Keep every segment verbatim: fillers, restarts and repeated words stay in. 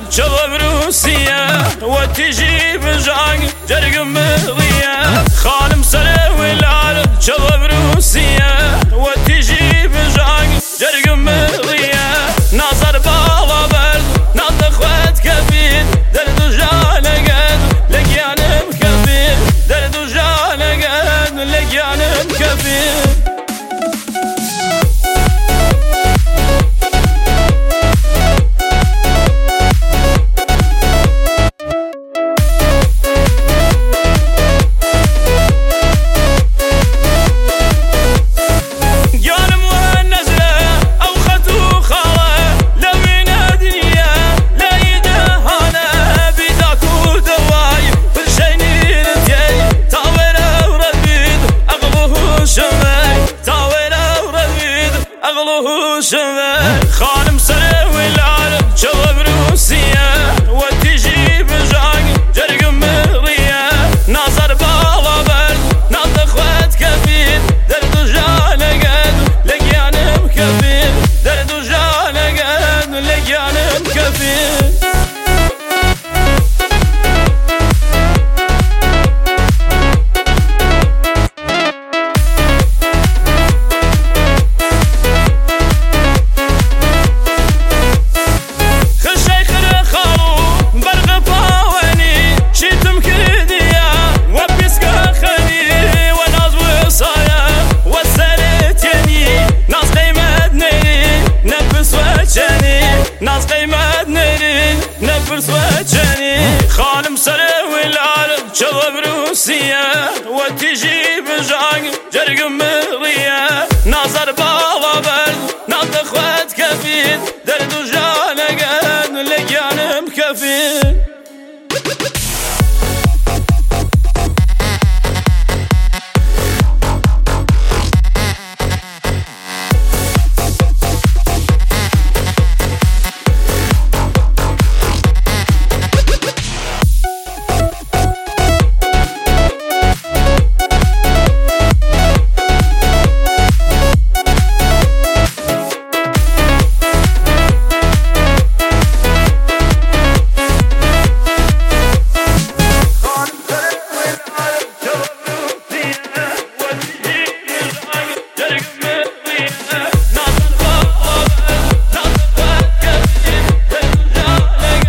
شباب روسيا وتجي بجاق جرقم بغيا خالم سلوي العالم شباب روسيا وتجي بجاق جرقم بغيا نظر بالا برد نظر خوات كبير درد وجانا قد لقيانا مكبير درد وجانا قد لقيانا مكبير خالم سلوي العالم شباب روسيا وتجي بجاق جرقم بغيا نظر بالا برد نظر خوات كبير درد وجانا قد لقيانا مكبير درد وجانا قد لقيانا مكبير ناس قيمة نيرين نفرس وجهني خالم سلوي العالم شباب روسيا وتجي بجاق جرقم بغيا نظر بالا برد نظر خوات كبير درد وجانا قد لقيانا مكفير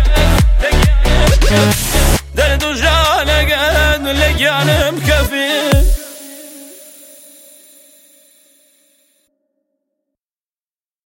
درد وجانا قد لقيانا مكفير